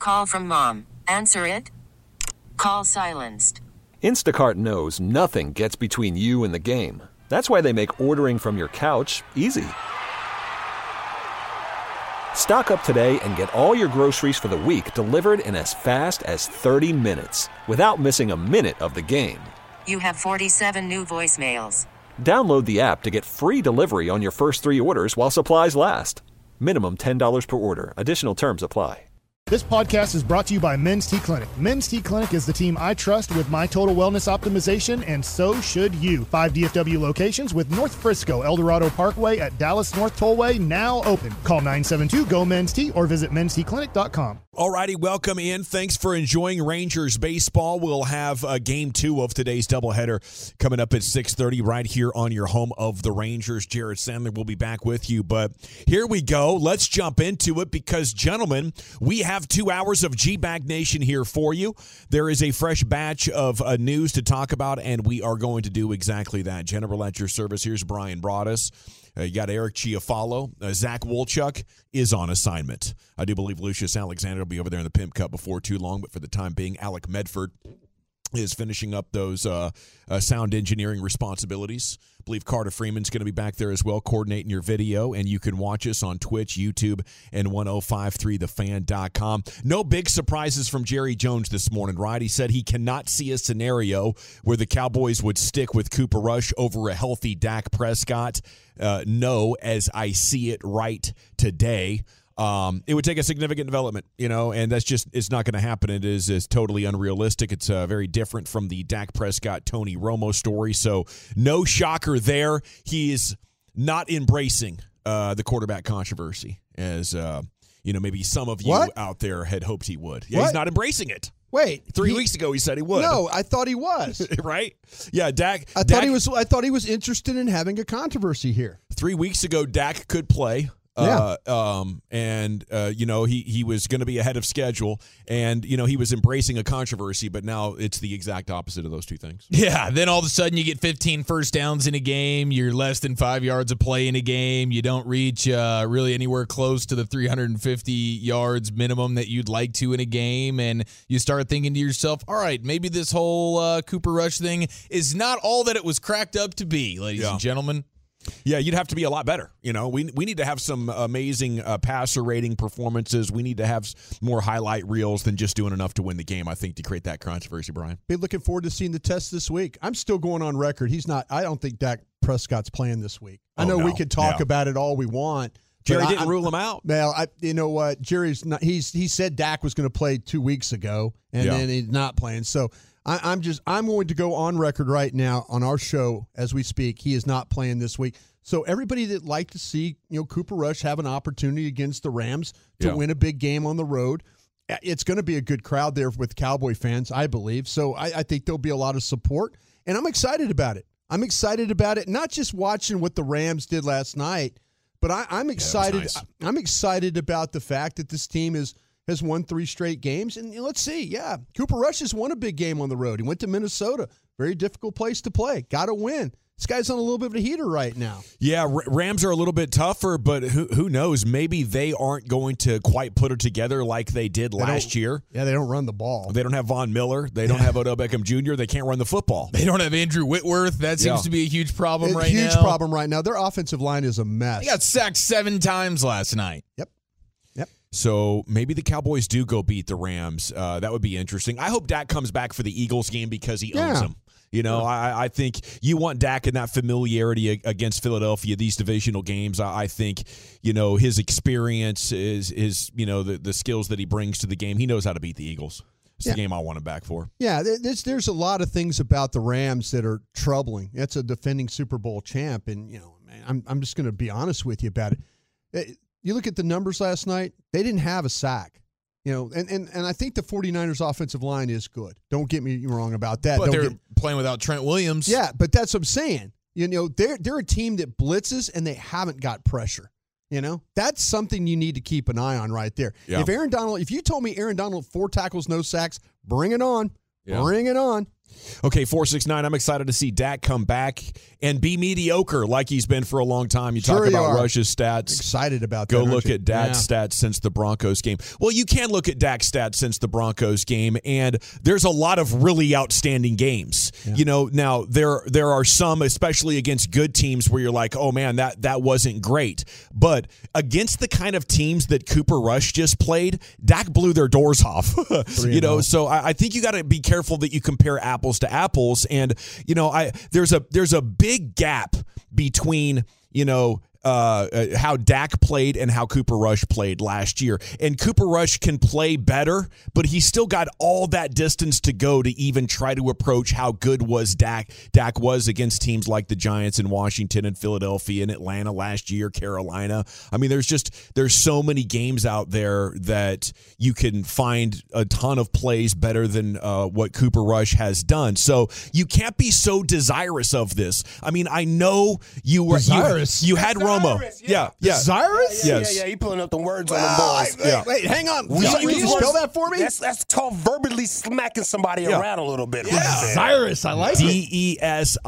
Call from mom. Answer it. Call silenced. Instacart knows nothing gets between you and the game. That's why they make ordering from your couch easy. Stock up today and get all your groceries for the week delivered in as fast as 30 minutes without missing a minute of the game. You have 47 new voicemails. Download the app to get free delivery on your first 3 orders while supplies last. Minimum $10 per order. Additional terms apply. This podcast is brought to you by Men's T Clinic. Men's T Clinic is the team I trust with my total wellness optimization, and so should you. 5 DFW locations with North Frisco, El Dorado Parkway at Dallas North Tollway now open. Call 972-GO-MEN'S-T or visit mensteclinic.com. All righty, welcome in. Thanks for enjoying Rangers baseball. We'll have Game 2 of today's doubleheader coming up at 6:30 right here on your home of the Rangers. Jared Sandler will be back with you. But here we go. Let's jump into it because, gentlemen, we have 2 hours of G-Bag Nation here for you. There is a fresh batch of news to talk about, and we are going to do exactly that. General at your service. Here's Brian Broaddus. You got Eric Chiafalo. Zach Wolchuk is on assignment. I do believe Lucius Alexander will be over there in the Pimp Cup before too long, but for the time being, Alec Medford is finishing up those sound engineering responsibilities. I believe Carter Freeman's going to be back there as well, coordinating your video, and you can watch us on Twitch, YouTube, and 1053thefan.com. No big surprises from Jerry Jones this morning, right? He said he cannot see a scenario where the Cowboys would stick with Cooper Rush over a healthy Dak Prescott. No, as I see it right today. It would take a significant development, and that's just, it's not going to happen. It is totally unrealistic. It's very different from the Dak Prescott, Tony Romo story. So no shocker there. He is not embracing the quarterback controversy as, maybe some of you out there had hoped he would. Yeah, he's not embracing it. Wait, 3 weeks ago he said he would. No, I thought he was. Right? Yeah, Dak. I thought he was interested in having a controversy here. 3 weeks ago, Dak could play. Yeah. He was going to be ahead of schedule, and, he was embracing a controversy, but now it's the exact opposite of those two things. Yeah, then all of a sudden you get 15 first downs in a game, you're less than 5 yards of play in a game, you don't reach really anywhere close to the 350 yards minimum that you'd like to in a game, and you start thinking to yourself, all right, maybe this whole Cooper Rush thing is not all that it was cracked up to be, ladies and gentlemen. Yeah, you'd have to be a lot better. We need to have some amazing passer rating performances. We need to have more highlight reels than just doing enough to win the game, I think, to create that controversy, Brian. Be looking forward to seeing the test this week. I'm still going on record. I don't think Dak Prescott's playing this week. I know we could talk about it all we want. Jerry didn't rule him out. Well, you know what? Jerry's not. He said Dak was going to play 2 weeks ago, and then he's not playing. So I'm going to go on record right now on our show as we speak. He is not playing this week. So everybody that liked to see Cooper Rush have an opportunity against the Rams to win a big game on the road, it's going to be a good crowd there with Cowboy fans, I believe. So I think there'll be a lot of support, and I'm excited about it. I'm excited about it, not just watching what the Rams did last night, but I'm excited. Nice. I'm excited about the fact that this team has won 3 straight games. And let's see. Yeah, Cooper Rush has won a big game on the road. He went to Minnesota. Very difficult place to play. Got to win. This guy's on a little bit of a heater right now. Yeah, Rams are a little bit tougher, but who knows? Maybe they aren't going to quite put it together like they did last year. Yeah, they don't run the ball. They don't have Von Miller. They don't have Odell Beckham Jr. They can't run the football. They don't have Andrew Whitworth. That seems to be a huge problem right now. Huge problem right now. Their offensive line is a mess. They got sacked 7 times last night. Yep. So maybe the Cowboys do go beat the Rams. That would be interesting. I hope Dak comes back for the Eagles game because he owns them. I think you want Dak in that familiarity against Philadelphia, these divisional games. I think, his experience is the skills that he brings to the game. He knows how to beat the Eagles. It's the game I want him back for. Yeah, there's a lot of things about the Rams that are troubling. That's a defending Super Bowl champ, and I'm just going to be honest with you about it. You look at the numbers last night; they didn't have a sack. And I think the 49ers offensive line is good. Don't get me wrong about that. But they're playing without Trent Williams. Yeah, but that's what I'm saying. They're a team that blitzes and they haven't got pressure. That's something you need to keep an eye on right there. Yeah. If you told me Aaron Donald 4 tackles, no sacks, bring it on. Yeah. Bring it on. Okay, 469, I'm excited to see Dak come back and be mediocre like he's been for a long time. You talk about Rush's stats. Excited about that. Go look at Dak's stats since the Broncos game. Well, you can look at Dak's stats since the Broncos game, and there's a lot of really outstanding games. Yeah. Now there are some, especially against good teams, where you're like, oh, man, that wasn't great. But against the kind of teams that Cooper Rush just played, Dak blew their doors off. So I think you got to be careful that you compare apples to apples, and there's a big gap between how Dak played and how Cooper Rush played last year. And Cooper Rush can play better, but he's still got all that distance to go to even try to approach how good was Dak was against teams like the Giants in Washington and Philadelphia and Atlanta last year, Carolina. I mean, there's so many games out there that you can find a ton of plays better than what Cooper Rush has done. So you can't be so desirous of this. I mean, I know you were desirous. You had Romo. Yeah. Desirous? Yes. Yeah. He pulling up the words on the boys. Wait, hang on. You can spell that for me? That's called verbally smacking somebody around a little bit. Yeah. Desirous. I like it. Desirous.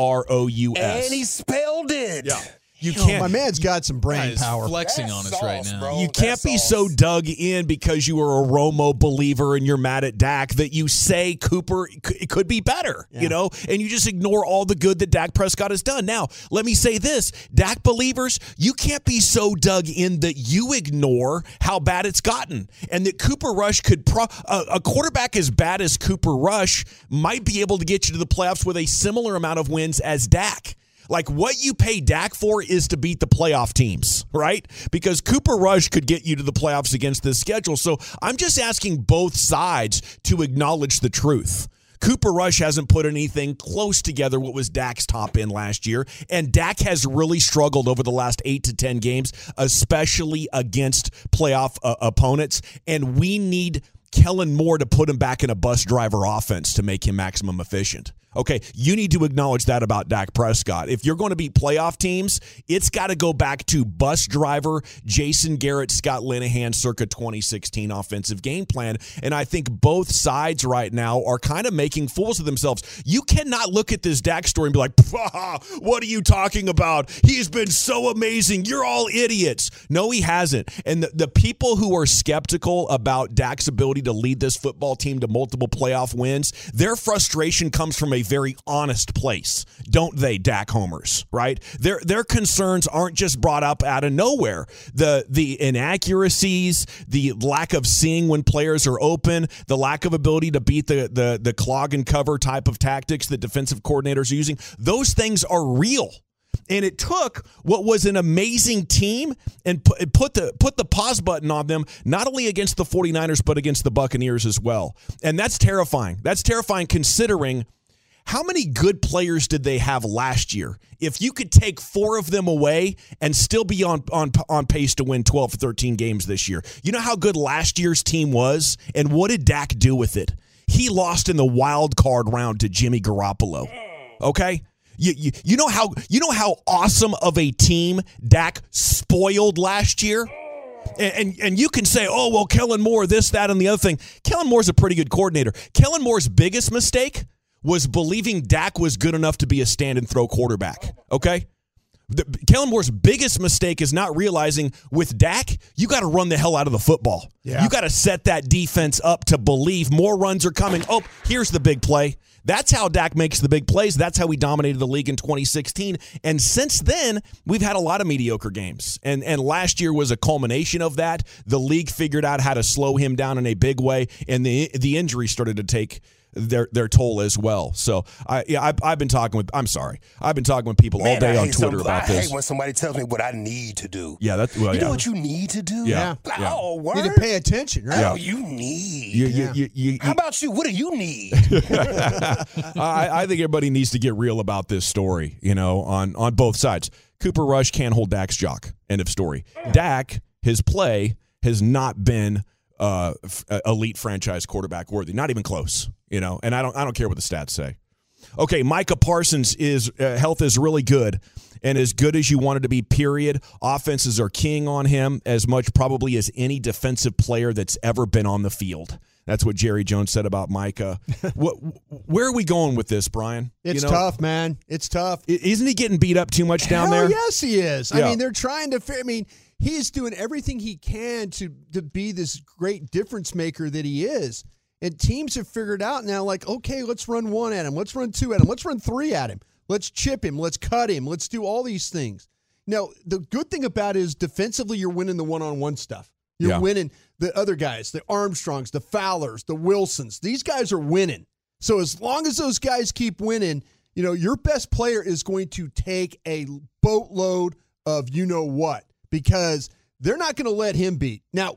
And he spelled it. Yeah. You can't. My man's got some brain power. Flexing on us right now. Bro. You can't be so dug in because you are a Romo believer and you're mad at Dak that you say Cooper could be better, and you just ignore all the good that Dak Prescott has done. Now, let me say this, Dak believers, you can't be so dug in that you ignore how bad it's gotten and that Cooper Rush could a quarterback as bad as Cooper Rush might be able to get you to the playoffs with a similar amount of wins as Dak. Like, what you pay Dak for is to beat the playoff teams, right? Because Cooper Rush could get you to the playoffs against this schedule. So I'm just asking both sides to acknowledge the truth. Cooper Rush hasn't put anything close together what was Dak's top end last year, and Dak has really struggled over the last 8 to 10 games, especially against playoff opponents, and we need Kellen Moore to put him back in a bus driver offense to make him maximum efficient. Okay, you need to acknowledge that about Dak Prescott. If you're going to beat playoff teams, it's got to go back to bus driver, Jason Garrett, Scott Linehan, circa 2016 offensive game plan. And I think both sides right now are kind of making fools of themselves. You cannot look at this Dak story and be like, what are you talking about? He's been so amazing. You're all idiots. No, he hasn't. And the people who are skeptical about Dak's ability to lead this football team to multiple playoff wins, their frustration comes from a very honest place, don't they, Dak homers, right? Their concerns aren't just brought up out of nowhere. The inaccuracies, the lack of seeing when players are open, the lack of ability to beat the clog and cover type of tactics that defensive coordinators are using, those things are real. And it took what was an amazing team and put the pause button on them, not only against the 49ers, but against the Buccaneers as well. And that's terrifying. That's terrifying considering how many good players did they have last year? If you could take 4 of them away and still be on pace to win 12 or 13 games this year. You know how good last year's team was? And what did Dak do with it? He lost in the wild card round to Jimmy Garoppolo. Okay? You know how awesome of a team Dak spoiled last year? And you can say, oh, well, Kellen Moore, this, that, and the other thing. Kellen Moore's a pretty good coordinator. Kellen Moore's biggest mistake was believing Dak was good enough to be a stand-and-throw quarterback, okay? Kellen Moore's biggest mistake is not realizing with Dak, you got to run the hell out of the football. Yeah. You got to set that defense up to believe more runs are coming. Oh, here's the big play. That's how Dak makes the big plays. That's how he dominated the league in 2016. And since then, we've had a lot of mediocre games. And last year was a culmination of that. The league figured out how to slow him down in a big way, and the injury started to take their toll as well. So I've been talking with people all day on Twitter about this. I hate when somebody tells me what I need to do. Yeah, that's well. You know what you need to do? Yeah. Like, oh, word? You need to pay attention, right? Oh, you need. How about you? What do you need? I think everybody needs to get real about this story. On both sides. Cooper Rush can't hold Dak's jock. End of story. Dak, his play has not been elite franchise quarterback worthy, not even close. And I don't care what the stats say. Okay, Micah Parsons' health is really good and as good as you want it to be, period. Offenses are keying on him as much probably as any defensive player that's ever been on the field. That's what Jerry Jones said about Micah. Where are we going with this, Brian? It's tough, man. It's tough. Isn't he getting beat up too much down there? Yes, he is. Yeah. I mean, they're trying to – I mean, he's doing everything he can to be this great difference maker that he is. And teams have figured out now, like, okay, let's run 1 at him. Let's run 2 at him. Let's run 3 at him. Let's chip him. Let's cut him. Let's do all these things. Now, the good thing about it is defensively you're winning the one-on-one stuff. You're winning the other guys, the Armstrongs, the Fowlers, the Wilsons. These guys are winning. So as long as those guys keep winning, your best player is going to take a boatload of you-know-what because they're not going to let him beat. Now,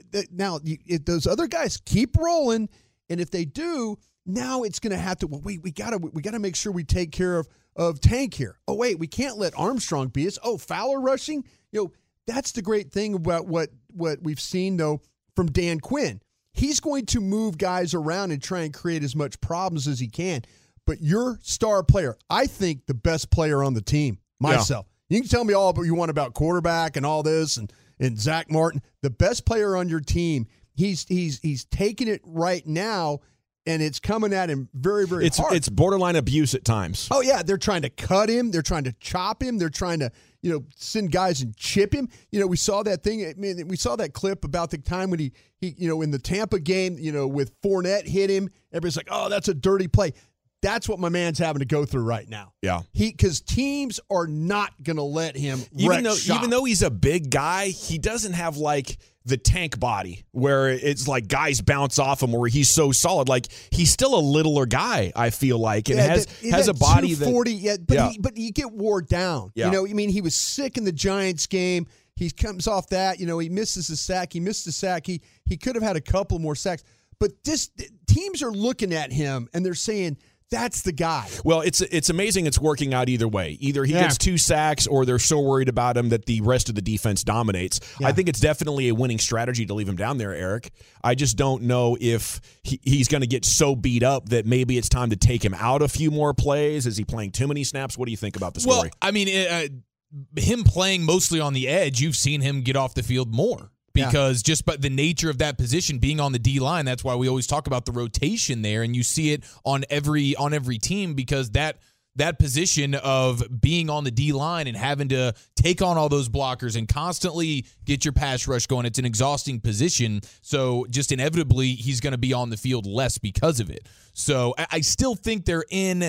if those other guys keep rolling, and if they do, now it's going to have to. Well, wait, we gotta make sure we take care of Tank here. Oh wait, we can't let Armstrong beat us. Oh, Fowler rushing. That's the great thing about what we've seen though from Dan Quinn. He's going to move guys around and try and create as much problems as he can. But your star player, I think the best player on the team, myself. You can tell me all you want about quarterback and all this and Zach Martin. The best player on your team, he's taking it right now, and it's coming at him very, very hard. It's borderline abuse at times. Oh, yeah. They're trying to cut him. They're trying to chop him. They're trying to, send guys and chip him. We saw that thing. I mean, we saw that clip about the time when he in the Tampa game, with Fournette hit him. Everybody's like, oh, that's a dirty play. That's what my man's having to go through right now. Yeah. Because teams are not going to let him even though he's a big guy, he doesn't have like the Tank body where it's like guys bounce off him where he's so solid. Like he's still a littler guy, I feel like, and has a body that 240. But you get wore down. Yeah. He was sick in the Giants game. He comes off that. He misses a sack. He missed a sack. He could have had a couple more sacks. But teams are looking at him and they're saying, that's the guy. Well, it's amazing it's working out either way. Either he gets 2 sacks or they're so worried about him that the rest of the defense dominates. Yeah. I think it's definitely a winning strategy to leave him down there, Eric. I just don't know if he's going to get so beat up that maybe it's time to take him out a few more plays. Is he playing too many snaps? What do you think about the story? Well, I mean, him playing mostly on the edge, you've seen him get off the field more. Because just by the nature of that position, being on the D-line, that's why we always talk about the rotation there, and you see it on every team because that position of being on the D-line and having to take on all those blockers and constantly get your pass rush going, it's an exhausting position. So just inevitably, he's going to be on the field less because of it. So I still think they're in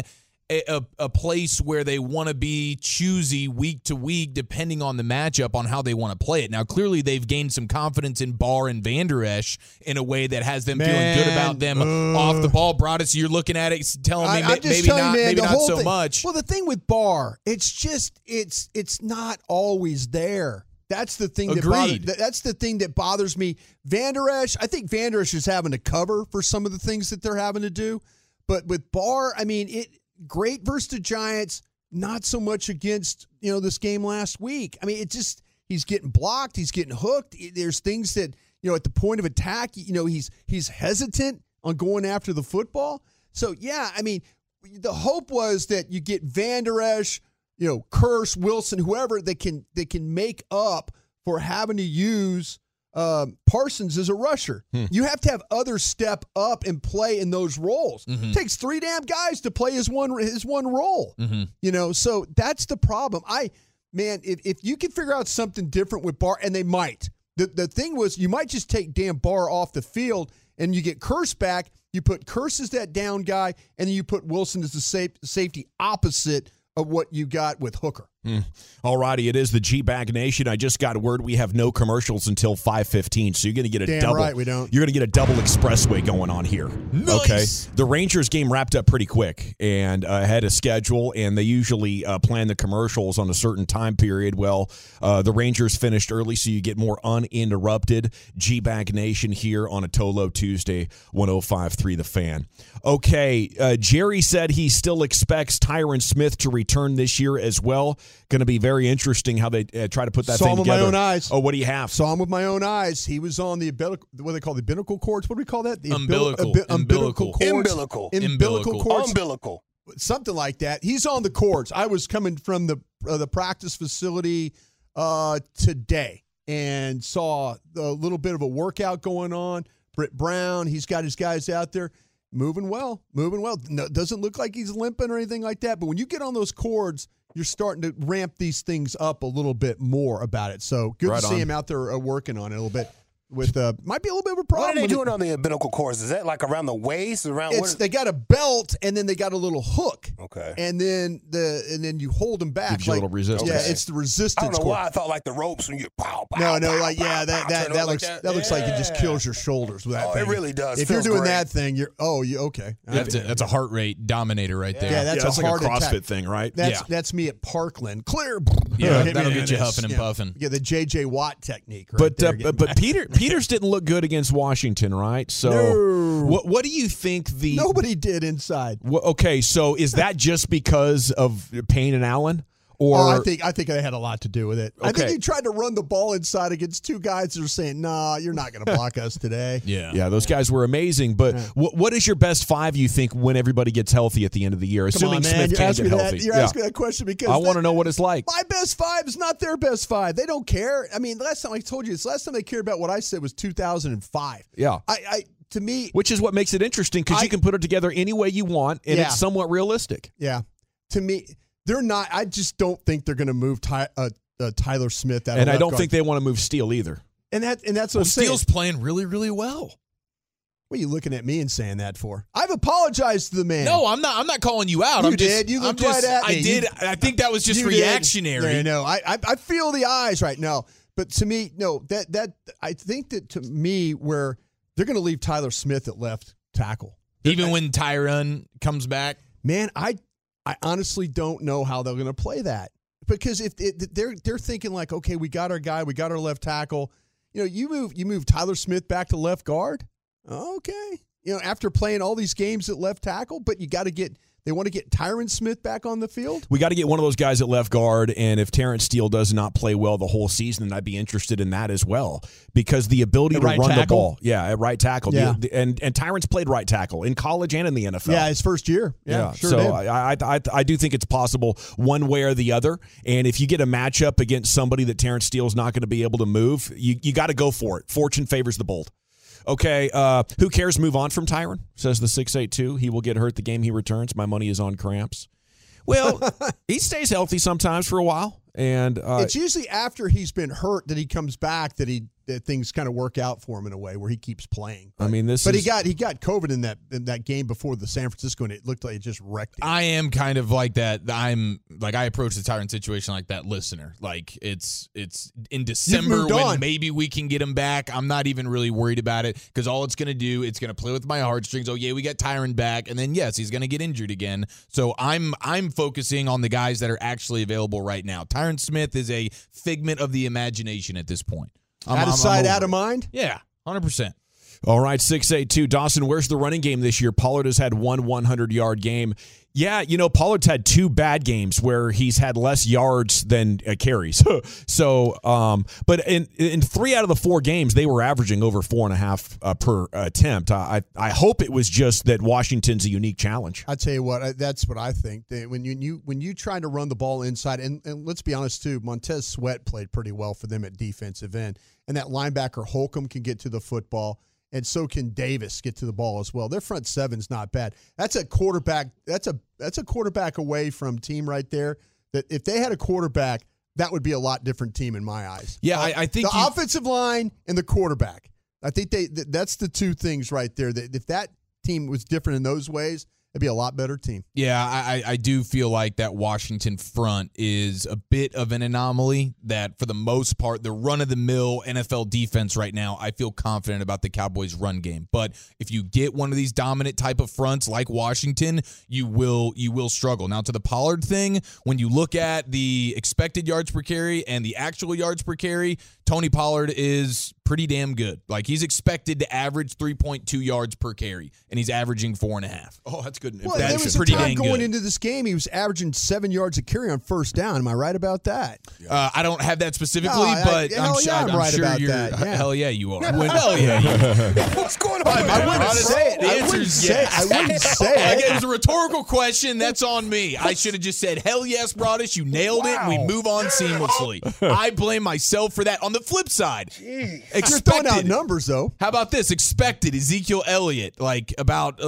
a place where they want to be choosy week to week depending on the matchup on how they want to play it. Now, clearly they've gained some confidence in Barr and Vander Esch in a way that has them feeling good about them off the ball. Broadus, you're looking at it telling me maybe not so much. Well, the thing with Barr, it's not always there. That's the thing. That's the thing that bothers me. Vander Esch, I think Vander Esch is having to cover for some of the things that they're having to do. But with Barr, I mean, great versus the Giants, not so much against, this game last week. I mean, he's getting blocked, he's getting hooked. There's things that, at the point of attack, he's hesitant on going after the football. So, yeah, I mean, the hope was that you get Vander Esch, Kearse, Wilson, whoever that can make up for having to use Parsons is a rusher. You have to have others step up and play in those roles. It takes 3 damn guys to play his one role. So that's the problem. If you can figure out something different with Barr, and they might. The thing was, you might just take Dan Barr off the field and you get Kearse back. You put Kearse as that down guy, and then you put Wilson as the safety opposite of what you got with Hooker. All righty, it is the G-Bag Nation. I just got word we have no commercials until 5:15, so you're going to get a double. Right, we don't. You're going to get a double expressway going on here. Nice. Okay, the Rangers game wrapped up pretty quick and had a schedule, and they usually plan the commercials on a certain time period. Well, the Rangers finished early, so you get more uninterrupted G-Bag Nation here on a Tolo Tuesday, 105.3 The Fan. Okay, Jerry said he still expects Tyron Smith to return this year as well. Going to be very interesting how they try to put that thing together. Saw him with my own eyes. Oh, what do you have? Saw him with my own eyes. He was on the what do they call the umbilical cords? What do we call that? The umbilical cords. Umbilical. Umbilical cords. something like that. He's on the courts. I was coming from the practice facility today and saw a little bit of a workout going on. Britt Brown, he's got his guys out there moving well. No, doesn't look like he's limping or anything like that. But when you get on those cords, you're starting to ramp these things up a little bit more about it. So good to see him out there working on it a little bit. With might be a little bit of a problem. What are they doing on the umbilical cords? Is that like around the waist? They got a belt and then they got a little hook. Okay. And then you hold them back. Gives you a little resistance. Yeah, it's the resistance. I don't know why I thought like the ropes when you pow. That looks like it just kills your shoulders with that thing. It really does. If you're doing that thing, you okay. That's a heart rate dominator right there. Yeah, that's a like heart a CrossFit attack thing, right? That's me at Parkland. Clear. Yeah, that'll get you huffing and puffing. Yeah, the J.J. Watt technique. Right but Peters didn't look good against Washington, right? So what do you think nobody did inside? Okay, so is that just because of Payne and Allen? Or I think they had a lot to do with it. Okay. I think he tried to run the ball inside against two guys that are saying, "Nah, you're not going to block us today." Yeah, those guys were amazing. But what is your best five, you think, when everybody gets healthy at the end of the year? Assuming Smith can get healthy. You're asking that question because I want to know what it's like. My best five is not their best five. They don't care. I mean, last time I told you, the last time they cared about what I said was 2005. Yeah. To me, which is what makes it interesting because you can put it together any way you want, and it's somewhat realistic. Yeah. To me, they're not. I just don't think they're going to move Tyler Smith out. And I don't think they want to move Steele either. And that's what I'm saying. Steele's playing really, really well. What are you looking at me and saying that for? I've apologized to the man. No, I'm not. I'm not calling you out. You did. You looked right at me. I did. I think that was just reactionary. No, I feel the eyes right now. But to me, no. That I think that to me, where they're going to leave Tyler Smith at left tackle, even when Tyron comes back. Man, I honestly don't know how they're going to play that because if they're thinking like, okay, we got our guy, we got our left tackle. You move Tyler Smith back to left guard. Okay, after playing all these games at left tackle, but they want to get Tyron Smith back on the field. We got to get one of those guys at left guard, and if Terrence Steele does not play well the whole season, then I'd be interested in that as well because the ability to run the ball, at right tackle, and Tyron's played right tackle in college and in the NFL. Yeah, his first year. Yeah, sure. So did. I do think it's possible one way or the other, and if you get a matchup against somebody that Terrence Steele's not going to be able to move, you got to go for it. Fortune favors the bold. Okay, who cares? Move on from Tyron, says the 682. He will get hurt the game he returns. My money is on cramps. Well, he stays healthy sometimes for a while. And it's usually after he's been hurt that he comes back that things kind of work out for him in a way where he keeps playing. But, he got COVID in that game before the San Francisco, and it looked like it just wrecked him. I am kind of like that. I approach the Tyron situation like that listener. Like it's in December when maybe we can get him back. I'm not even really worried about it because all it's going to do, it's going to play with my heartstrings. Oh yeah, we got Tyron back, and then yes, he's going to get injured again. So I'm focusing on the guys that are actually available right now. Tyron Smith is a figment of the imagination at this point. Out of sight, out of mind? Yeah, 100%. All right, 682. Dawson, where's the running game this year? Pollard has had one 100-yard game. Yeah, Pollard's had two bad games where he's had less yards than carries. But in 3 out of the 4 games, they were averaging over 4.5 per attempt. I hope it was just that Washington's a unique challenge. I tell you what, that's what I think. When you try to run the ball inside, and let's be honest too, Montez Sweat played pretty well for them at defensive end, and that linebacker Holcomb can get to the football. And so can Davis get to the ball as well. Their front seven's not bad. That's a quarterback. That's a quarterback away from team right there. That if they had a quarterback, that would be a lot different team in my eyes. Yeah, I think the offensive line and the quarterback. I think that's the two things right there. That if that team was different in those ways, it'd be a lot better team. Yeah, I do feel like that Washington front is a bit of an anomaly that for the most part, the run-of-the-mill NFL defense right now, I feel confident about the Cowboys' run game. But if you get one of these dominant type of fronts like Washington, you will struggle. Now, to the Pollard thing, when you look at the expected yards per carry and the actual yards per carry, Tony Pollard is pretty damn good. Like, he's expected to average 3.2 yards per carry, and he's averaging 4.5. Oh, that's good. Well, there was pretty a time dang going good. into this game, he was averaging 7 yards a carry on first down. Am I right about that? I don't have that specifically, No, but hell yeah, I'm right sure about you're. that, yeah. Hell yeah, you are. Hell yeah, you are. What's going on? I wouldn't say it. The answer is yes. I wouldn't say Like, it. it was a rhetorical question. That's on me. I should have just said, hell yes, Broadus. You nailed it, and we move on seamlessly. I blame myself for that. On the flip side, You're throwing out numbers, though. How about this? Expected Ezekiel Elliott, like about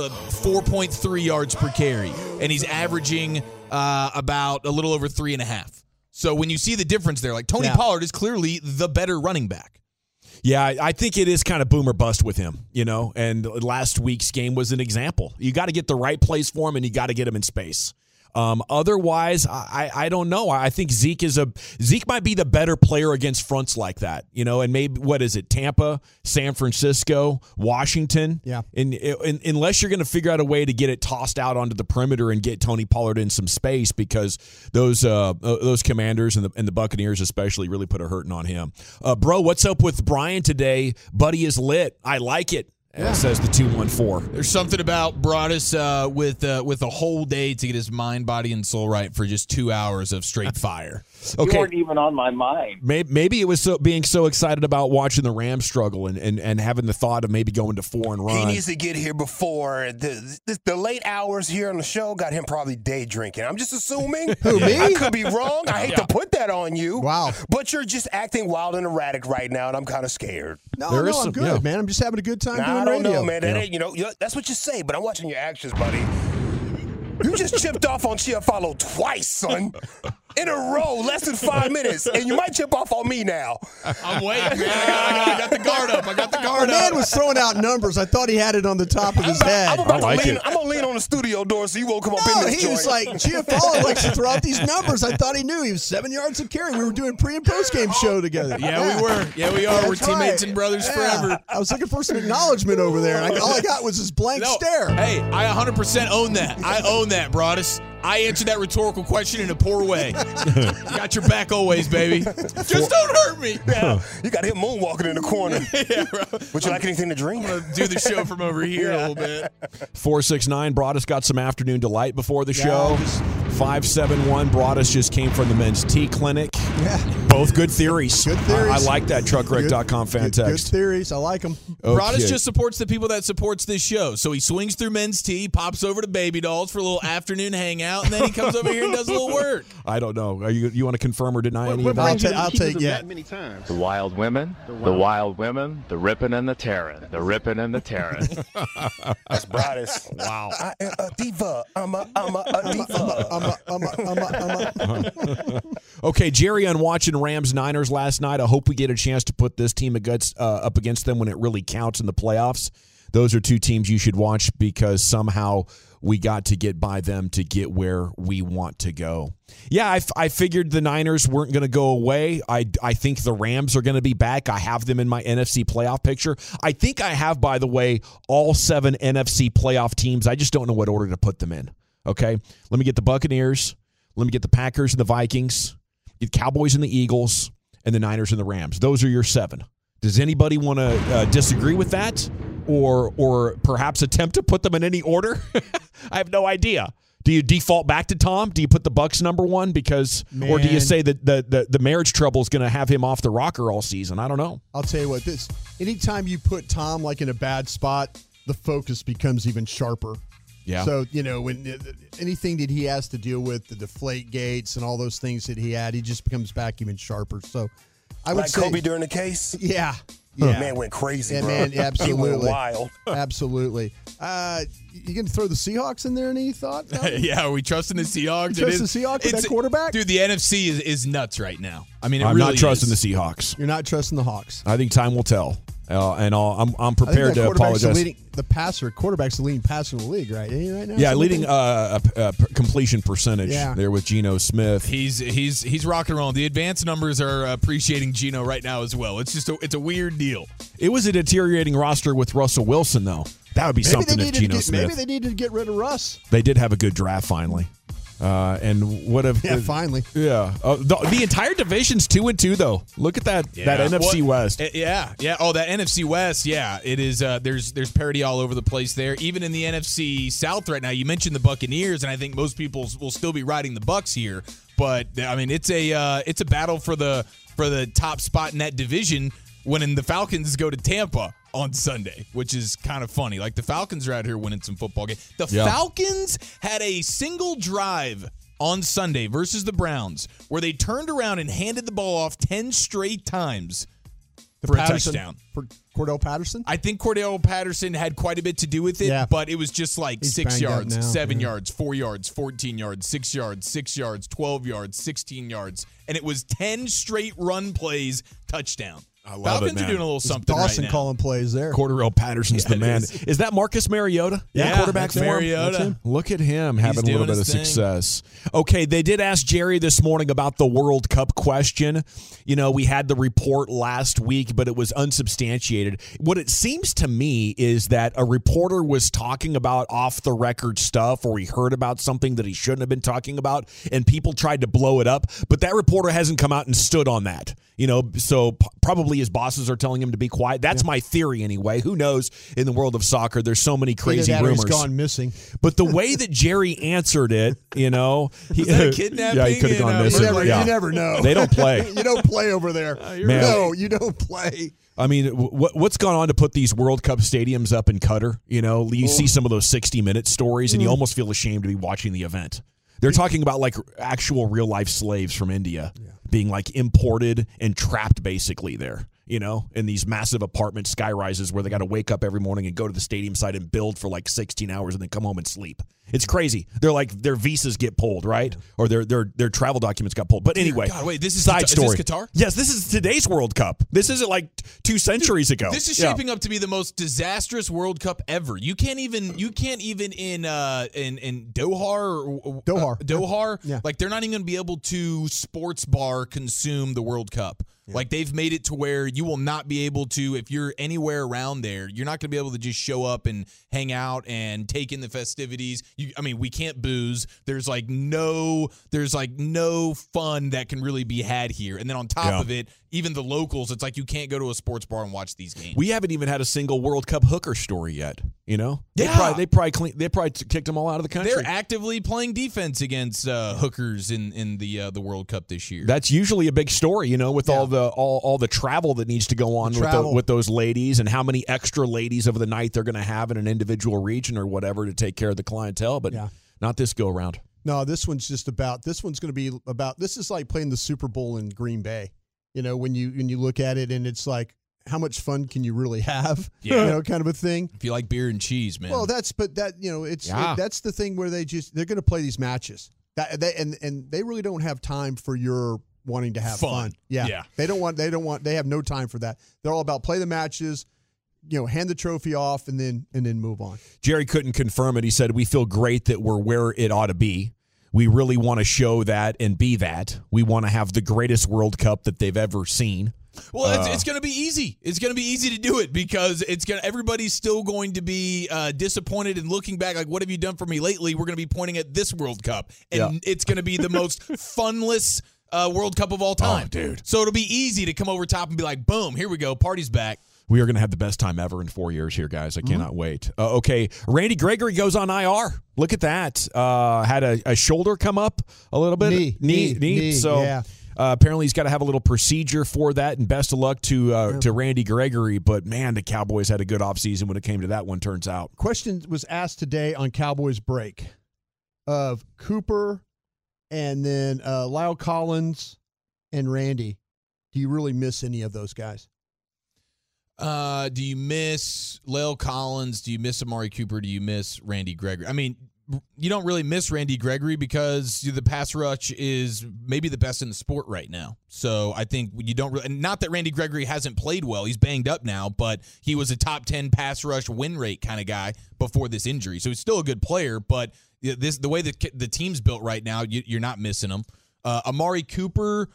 4.3 yards per carry, and he's averaging about a little over 3.5. So when you see the difference there, like Tony Pollard is clearly the better running back. Yeah, I think it is kind of boom or bust with him, and last week's game was an example. You got to get the right place for him, and you got to get him in space. Otherwise, I don't know. I think Zeke might be the better player against fronts like that, and maybe, what is it, Tampa, San Francisco, Washington? Yeah. And unless you're going to figure out a way to get it tossed out onto the perimeter and get Tony Pollard in some space, because those Commanders and the Buccaneers especially really put a hurting on him. Bro, what's up with Brian today? Buddy is lit. I like it. Says the 214. There's something about Broadus with a whole day to get his mind, body, and soul right for just 2 hours of straight fire. Okay. You weren't even on my mind. Maybe it was being so excited about watching the Rams struggle and having the thought of maybe going to 4 and run. He needs to get here before the late hours here on the show got him probably day drinking. I'm just assuming. Who, me? I could be wrong. I hate to put that on you. Wow. But you're just acting wild and erratic right now, and I'm kind of scared. No, I'm good, man. I'm just having a good time doing radio. I don't know, man. That ain't, that's what you say, but I'm watching your actions, buddy. You just chipped off on Chiafalo twice, son. In a row, less than 5 minutes, and you might chip off on me now. I'm waiting, man. I got the guard up. The man was throwing out numbers. I thought he had it on the top of his head. I'm going to lean on the studio door so you won't come up in this he joint. was like, Giafalo likes to throw out these numbers. I thought he knew. He was 7 yards of carry. We were doing pre- and post-game show together. Yeah, we were. Yeah, we are. We're That's teammates right. and brothers forever. I was looking for some acknowledgement over there, and all I got was this blank stare. Hey, I 100% own that. I own that, Broadus. I answered that rhetorical question in a poor way. Got your back always, baby. Just don't hurt me. Yeah, you got him moonwalking in the corner. Yeah, bro. Would you like anything to drink? I'm going to do the show from over here a little bit. 469, Broadus got some afternoon delight before the show. 571, Broadus just came from the men's tea clinic. Yeah. Both good theories. Good theories. I like that truckwreck.com fan text. Good theories. I like them. Okay. Broadus just supports the people that supports this show. So he swings through men's tea, pops over to Baby Dolls for a little afternoon hangout, and then he comes over here and does a little work. I don't know. You want to confirm or deny any of I'll that? take yeah. The wild women, the ripping and the tearing, the ripping and the tearing. That's Broadus. Wow. I am a diva. I'm a diva. Okay, Jerry, on watching Rams-Niners last night, I hope we get a chance to put this team up against them when it really counts in the playoffs. Those are two teams you should watch because somehow we got to get by them to get where we want to go. Yeah, I figured the Niners weren't going to go away. I think the Rams are going to be back. I have them in my NFC playoff picture. I think I have, by the way, all 7 NFC playoff teams. I just don't know what order to put them in. Okay, let me get the Buccaneers. Let me get the Packers and the Vikings. Get Cowboys and the Eagles, and the Niners and the Rams. Those are your 7. Does anybody want to disagree with that, or perhaps attempt to put them in any order? I have no idea. Do you default back to Tom? Do you put the Bucs number 1 or do you say that the marriage trouble is going to have him off the rocker all season? I don't know. I'll tell you what. Anytime you put Tom like in a bad spot, the focus becomes even sharper. Yeah. So, when anything that he has to deal with, the deflate gates and all those things that he had, he just becomes back even sharper. So I would say Kobe during the case? Yeah. Yeah. Man went crazy, yeah, bro. Man, absolutely. He went wild. Absolutely. You going to throw the Seahawks in there, any thought? Yeah, are we trusting the Seahawks? Trust the Seahawks with that quarterback? Dude, the NFC is nuts right now. I mean, I'm really not trusting is. the Seahawks. You're not trusting the Hawks. I think time will tell. I'm prepared to apologize. The quarterback's the leading passer in the league, right? Right now. Yeah, leading completion percentage there with Geno Smith. He's rocking and rolling. The advanced numbers are appreciating Geno right now as well. It's just it's a weird deal. It was a deteriorating roster with Russell Wilson, though. That would be something if Geno Smith. Maybe they needed to get rid of Russ. They did have a good draft finally. And what if? Finally. Yeah. The entire division's 2-2 though. Look at that NFC West. Yeah. Oh, that NFC West. Yeah, it is. There's parity all over the place there. Even in the NFC South right now. You mentioned the Buccaneers, and I think most people will still be riding the Bucs here. But I mean, it's a battle for the top spot in that division when the Falcons go to Tampa on Sunday, which is kind of funny. Like, the Falcons are out here winning some football games. The Falcons had a single drive on Sunday versus the Browns where they turned around and handed the ball off 10 straight times for a touchdown. For Cordell Patterson? I think Cordell Patterson had quite a bit to do with it, but it was just like He's 6 yards, 7 Yeah. yards, 4 yards, 14 yards, 6 yards, 6 yards, 12 yards, 16 yards. And it was 10 straight run plays, touchdown. I love Falcons it, man. are doing a little something Dawson right now. calling plays there. Cordell Patterson's the man. Is that Marcus Mariota? Yeah, quarterback that's for him? Mariota. That's him. Look at him having a little doing bit of his thing. success. Okay, they did ask Jerry this morning about the World Cup question. You know, we had the report last week, but it was unsubstantiated. What it seems to me is that a reporter was talking about off-the-record stuff, or he heard about something that he shouldn't have been talking about, and people tried to blow it up. But that reporter hasn't come out and stood on that. You know, so probably his bosses are telling him to be quiet. That's my theory anyway. Who knows? In the world of soccer, there's so many crazy Either that or rumors. he's gone missing. But the way that Jerry answered it, you know, Was that a kidnapping? Yeah, he could have gone And, missing. You never know. They don't play. You don't play over there. Man. No, you don't play. I mean, what's gone on to put these World Cup stadiums up in Qatar? You know, you see some of those 60-minute stories, and you almost feel ashamed to be watching the event. They're talking about like actual real-life slaves from India being like imported and trapped basically there, you know, in these massive apartment sky rises where they got to wake up every morning and go to the stadium site and build for like 16 hours and then come home and sleep. It's crazy. They're like, their visas get pulled, right? Or their travel documents got pulled. But anyway, God, wait, this is side story. Is this Qatar? Yes, this is today's World Cup. This isn't like 2 centuries ago. This is shaping up to be the most disastrous World Cup ever. You can't even in Doha, like they're not even going to be able to sports bar consume the World Cup. Like, they've made it to where you will not be able to, if you're anywhere around there, you're not going to be able to just show up and hang out and take in the festivities. We can't booze. There's no fun that can really be had here. And then on top of it, even the locals, it's like you can't go to a sports bar and watch these games. We haven't even had a single World Cup hooker story yet. You know, Yeah. they probably kicked them all out of the country. They're actively playing defense against hookers in the World Cup this year. That's usually a big story, you know, with all the travel that needs to go on with those ladies, and how many extra ladies of the night they're going to have in an individual region or whatever to take care of the clientele. But not this go around. No, this one's going to be about. This is like playing the Super Bowl in Green Bay. You know, when you look at it, and it's like, how much fun can you really have? Yeah. You know, kind of a thing. If you like beer and cheese, man. Well, that's the thing where they're going to play these matches. And they really don't have time for your wanting to have fun. Yeah. They have no time for that. They're all about play the matches, you know, hand the trophy off and then move on. Jerry couldn't confirm it. He said, "We feel great that we're where it ought to be. We really want to show that and be that. We want to have the greatest World Cup that they've ever seen." Well, it's going to be easy. It's going to be easy to do it because everybody's still going to be disappointed and looking back like, what have you done for me lately? We're going to be pointing at this World Cup, and it's going to be the most funless World Cup of all time. Oh, dude. So it'll be easy to come over top and be like, boom, here we go, party's back. We are going to have the best time ever in 4 years here, guys. I cannot wait. Okay, Randy Gregory goes on IR. Look at that. Had a shoulder come up a little bit. Knee. So apparently he's got to have a little procedure for that, and best of luck to Randy Gregory. But, man, the Cowboys had a good offseason when it came to that one, turns out. Question was asked today on Cowboys Break of Cooper and then Lyle Collins and Randy. Do you really miss any of those guys? Do you miss Lyle Collins? Do you miss Amari Cooper? Do you miss Randy Gregory? I mean, you don't really miss Randy Gregory because the pass rush is maybe the best in the sport right now. So I think you don't really – not that Randy Gregory hasn't played well. He's banged up now, but he was a top 10 pass rush win rate kind of guy before this injury. So he's still a good player, but the way that the team's built right now, you're not missing him. Amari Cooper,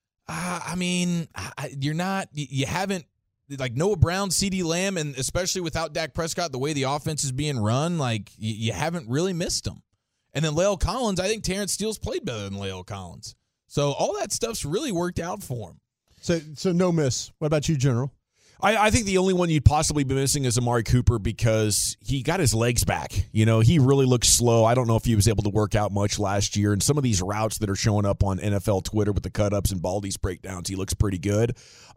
you haven't – like Noah Brown, CeeDee Lamb, and especially without Dak Prescott, the way the offense is being run, like you haven't really missed them. And then La'el Collins, I think Terrence Steele's played better than La'el Collins. So all that stuff's really worked out for him. So no miss. What about you, General? I think the only one you'd possibly be missing is Amari Cooper because he got his legs back. You know, he really looked slow. I don't know if he was able to work out much last year. And some of these routes that are showing up on NFL Twitter with the cut-ups and Baldy's breakdowns, he looks pretty good.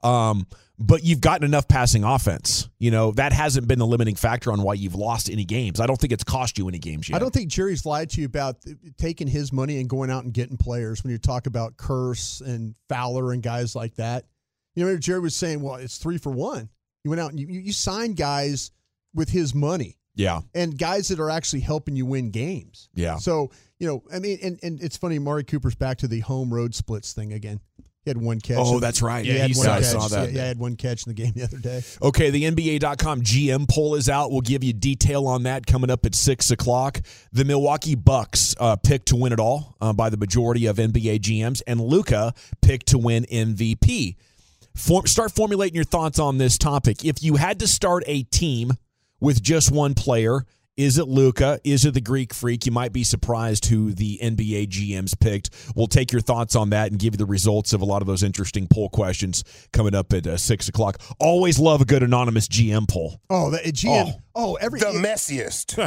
But you've gotten enough passing offense. You know, that hasn't been the limiting factor on why you've lost any games. I don't think it's cost you any games yet. I don't think Jerry's lied to you about taking his money and going out and getting players when you talk about Curse and Fowler and guys like that. You know, Jerry was saying, well, it's 3 for 1. You went out and you signed guys with his money. Yeah. And guys that are actually helping you win games. Yeah. So, you know, I mean, and it's funny, Amari Cooper's back to the home road splits thing again. He had one catch. Oh, that's right. Yeah, I saw that. Yeah, he had one catch in the game the other day. Okay, the NBA.com GM poll is out. We'll give you detail on that coming up at 6 o'clock. The Milwaukee Bucks picked to win it all by the majority of NBA GMs, and Luka picked to win MVP. Start formulating your thoughts on this topic. If you had to start a team with just one player, is it Luka? Is it the Greek Freak? You might be surprised who the NBA GMs picked. We'll take your thoughts on that and give you the results of a lot of those interesting poll questions coming up at 6 o'clock. Always love a good anonymous GM poll. Oh, the GM. The messiest.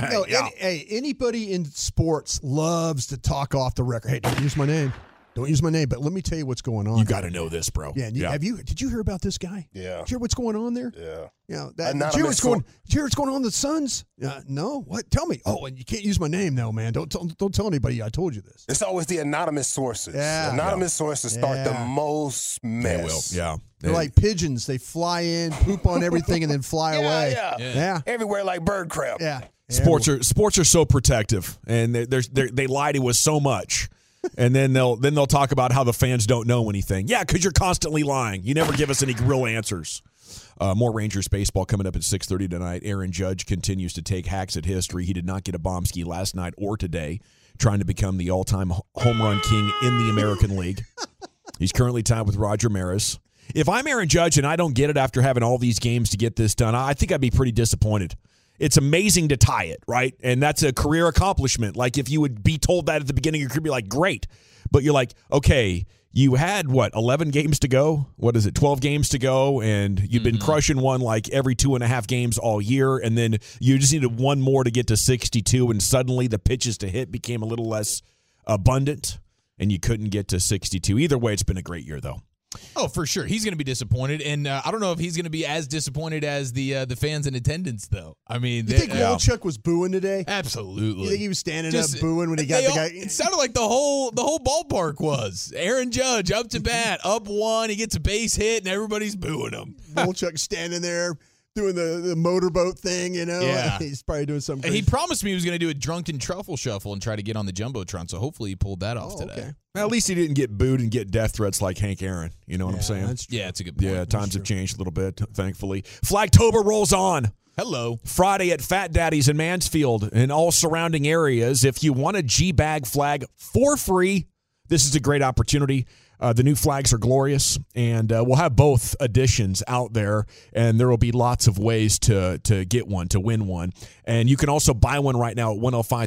Anybody in sports loves to talk off the record. Hey, don't use my name. Don't use my name, but let me tell you what's going on. You got to know this, bro. Yeah, did you hear about this guy? Yeah. Did you hear what's going on there? Yeah. You know, did you hear what's going on with the Suns? No. What? Tell me. Oh, and you can't use my name, though, man. Don't tell anybody I told you this. It's always the anonymous sources. Yeah. Anonymous sources start the most mess. They will. Yeah. They're like pigeons. They fly in, poop on everything, and then fly away. Yeah. Everywhere like bird crap. Yeah. Sports are so protective, and they lie to us so much. And then they'll talk about how the fans don't know anything. Yeah, because you're constantly lying. You never give us any real answers. More Rangers baseball coming up at 6:30 tonight. Aaron Judge continues to take hacks at history. He did not get a Bombski last night or today, trying to become the all-time home run king in the American League. He's currently tied with Roger Maris. If I'm Aaron Judge and I don't get it after having all these games to get this done, I think I'd be pretty disappointed. It's amazing to tie it, right? And that's a career accomplishment. Like, if you would be told that at the beginning, you could be like, great. But you're like, okay, you had, 11 games to go? 12 games to go? And you've been crushing one like every 2.5 games all year. And then you just needed one more to get to 62. And suddenly the pitches to hit became a little less abundant. And you couldn't get to 62. Either way, it's been a great year, though. Oh, for sure. He's going to be disappointed. And I don't know if he's going to be as disappointed as the fans in attendance, though. I mean, you think Walchuk was booing today? Absolutely. You think he was standing up booing when he got the guy? It sounded like the whole ballpark was. Aaron Judge up to bat, up one. He gets a base hit, and everybody's booing him. Walchuk standing there doing the motorboat thing, you know? Yeah. He's probably doing something crazy. And he promised me he was going to do a drunken truffle shuffle and try to get on the Jumbotron, so hopefully he pulled that off today. Okay. Well, at least he didn't get booed and get death threats like Hank Aaron. You know what I'm saying? That's true. Yeah, it's a good point. Yeah, times have changed a little bit, thankfully. Flagtober rolls on. Hello. Friday at Fat Daddy's in Mansfield and all surrounding areas. If you want a G-Bag flag for free, this is a great opportunity. The new flags are glorious, and we'll have both editions out there, and there will be lots of ways to get one, to win one. And you can also buy one right now at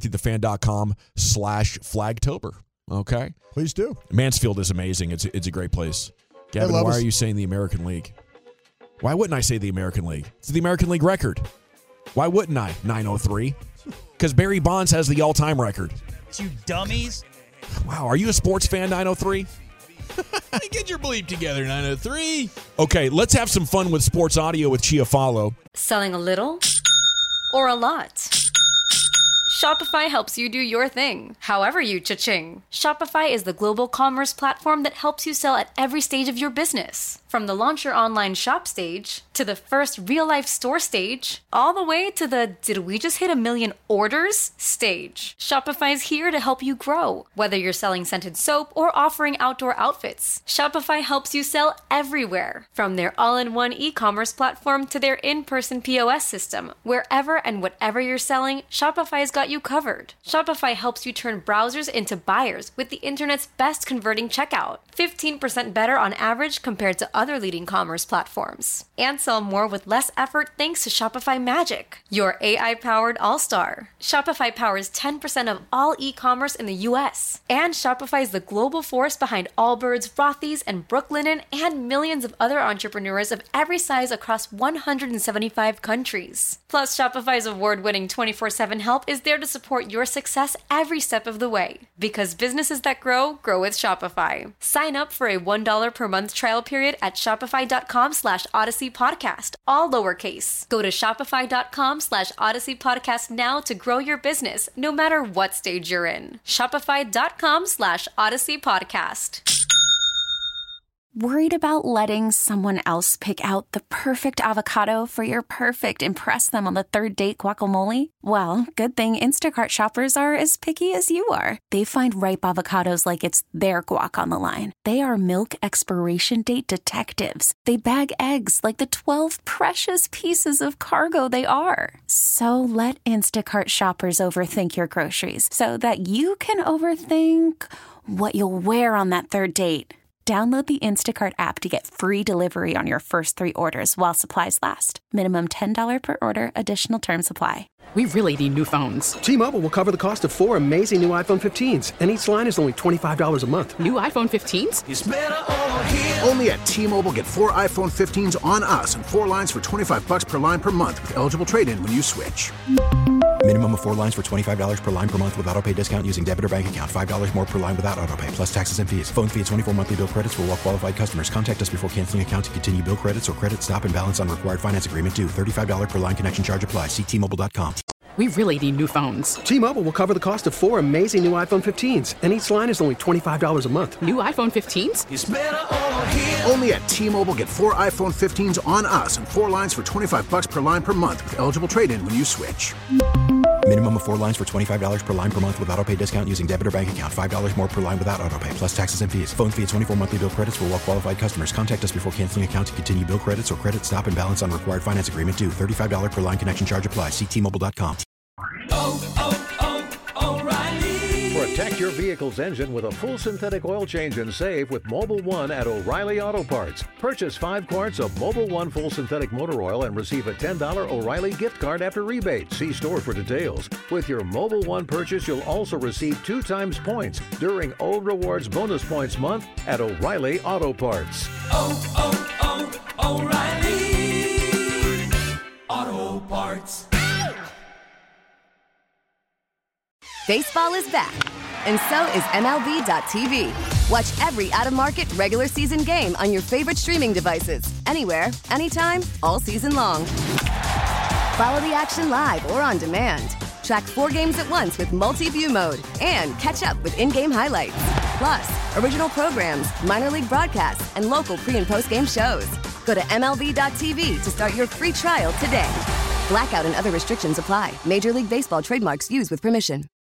105thethefan.com/Flagtober. Okay? Please do. Mansfield is amazing. It's a great place. Gavin, why are you saying the American League? Why wouldn't I say the American League? It's the American League record. Why wouldn't I? 903. Because Barry Bonds has the all-time record. You dummies. Wow, are you a sports fan, 903? Get your bleep together, 903. Okay, let's have some fun with sports audio with Chiafalo. Selling a little or a lot? Shopify helps you do your thing, however you cha-ching. Shopify is the global commerce platform that helps you sell at every stage of your business. From the launch your online shop stage, to the first real-life store stage, all the way to the did we just hit 1 million orders stage. Shopify's here to help you grow. Whether you're selling scented soap or offering outdoor outfits, Shopify helps you sell everywhere. From their all-in-one e-commerce platform to their in-person POS system, wherever and whatever you're selling, Shopify's got you covered. Shopify helps you turn browsers into buyers with the internet's best converting checkout. 15% better on average compared to other leading commerce platforms. And sell more with less effort thanks to Shopify Magic, your AI-powered all-star. Shopify powers 10% of all e-commerce in the U.S. And Shopify is the global force behind Allbirds, Rothy's, and Brooklinen, and millions of other entrepreneurs of every size across 175 countries. Plus, Shopify's award-winning 24/7 help is there to support your success every step of the way. Because businesses that grow with Shopify. Sign up for a $1 per month trial period at shopify.com/Odyssey Podcast, all lowercase. Go to shopify.com/Odyssey Podcast now to grow your business, no matter what stage you're in. Shopify.com/Odyssey Podcast. Worried about letting someone else pick out the perfect avocado for your perfect impress them on the third date guacamole? Well, good thing Instacart shoppers are as picky as you are. They find ripe avocados like it's their guac on the line. They are milk expiration date detectives. They bag eggs like the 12 precious pieces of cargo they are. So let Instacart shoppers overthink your groceries so that you can overthink what you'll wear on that third date. Download the Instacart app to get free delivery on your first 3 orders while supplies last. Minimum $10 per order. Additional terms apply. We really need new phones. T-Mobile will cover the cost of 4 amazing new iPhone 15s, and each line is only $25 a month. New iPhone 15s? It's better over here. Only at T-Mobile, get 4 iPhone 15s on us and 4 lines for $25 per line per month with eligible trade-in when you switch. Minimum of 4 lines for $25 per line per month with autopay discount using debit or bank account. $5 more per line without autopay, plus taxes and fees. Phone fee at 24 monthly bill credits for well-qualified customers. Contact us before canceling account to continue bill credits or credit stop and balance on required finance agreement due. $35 per line connection charge applies. See T-Mobile.com. We really need new phones. T-Mobile will cover the cost of 4 amazing new iPhone 15s, and each line is only $25 a month. New iPhone 15s? It's better over here. Only at T-Mobile, get 4 iPhone 15s on us and 4 lines for $25 per line per month with eligible trade-in when you switch. Minimum of 4 lines for $25 per line per month with autopay discount using debit or bank account. $5 more per line without autopay, plus taxes and fees. Phone fee at 24 monthly bill credits for well-qualified customers. Contact us before canceling account to continue bill credits or credit stop and balance on required finance agreement due. $35 per line connection charge applies. See T-Mobile.com. O'Reilly. Protect your vehicle's engine with a full synthetic oil change and save with Mobil 1 at O'Reilly Auto Parts. Purchase 5 quarts of Mobil 1 full synthetic motor oil and receive a $10 O'Reilly gift card after rebate. See store for details. With your Mobil 1 purchase, you'll also receive 2 times points during Old Rewards Bonus Points Month at O'Reilly Auto Parts. O'Reilly Auto Parts. Baseball is back, and so is MLB.tv. Watch every out-of-market regular season game on your favorite streaming devices, anywhere, anytime, all season long. Follow the action live or on demand. Track 4 games at once with multi-view mode and catch up with in-game highlights. Plus, original programs, minor league broadcasts, and local pre- and post-game shows. Go to MLB.tv to start your free trial today. Blackout and other restrictions apply. Major League Baseball trademarks used with permission.